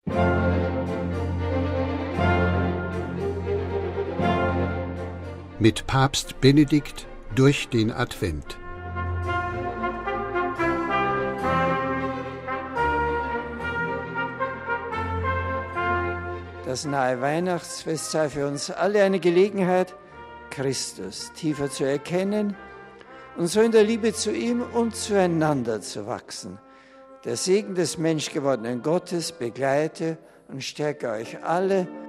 Mit Papst Benedikt durch den Advent. Das nahe Weihnachtsfest sei für uns alle eine Gelegenheit, Christus tiefer zu erkennen und so in der Liebe zu ihm und zueinander zu wachsen. Der Segen des menschgewordenen Gottes begleite und stärke euch alle